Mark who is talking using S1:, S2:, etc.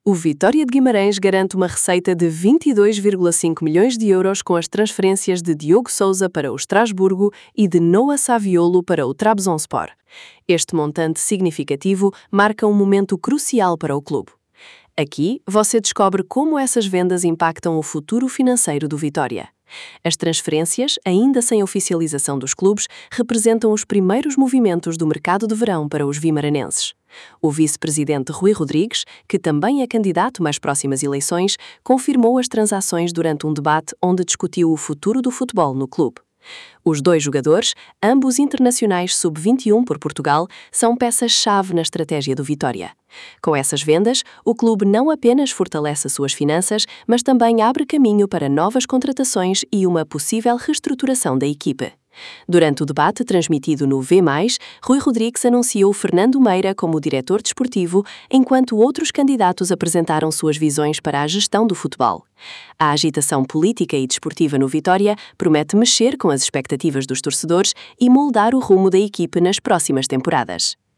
S1: O Vitória de Guimarães garante uma receita de 22,5 milhões de euros com as transferências de Diogo Sousa para o Estrasburgo e de Noah Saviolo para o Trabzonspor. Este montante significativo marca um momento crucial para o clube. Aqui, você descobre como essas vendas impactam o futuro financeiro do Vitória. As transferências, ainda sem oficialização dos clubes, representam os primeiros movimentos do mercado de verão para os vimaranenses. O vice-presidente Rui Rodrigues, que também é candidato às próximas eleições, confirmou as transações durante um debate onde discutiu o futuro do futebol no clube. Os dois jogadores, ambos internacionais sub-21 por Portugal, são peças-chave na estratégia do Vitória. Com essas vendas, o clube não apenas fortalece as suas finanças, mas também abre caminho para novas contratações e uma possível reestruturação da equipe. Durante o debate transmitido no V+, Rui Rodrigues anunciou Fernando Meira como diretor desportivo, enquanto outros candidatos apresentaram suas visões para a gestão do futebol. A agitação política e desportiva no Vitória promete mexer com as expectativas dos torcedores e moldar o rumo da equipe nas próximas temporadas.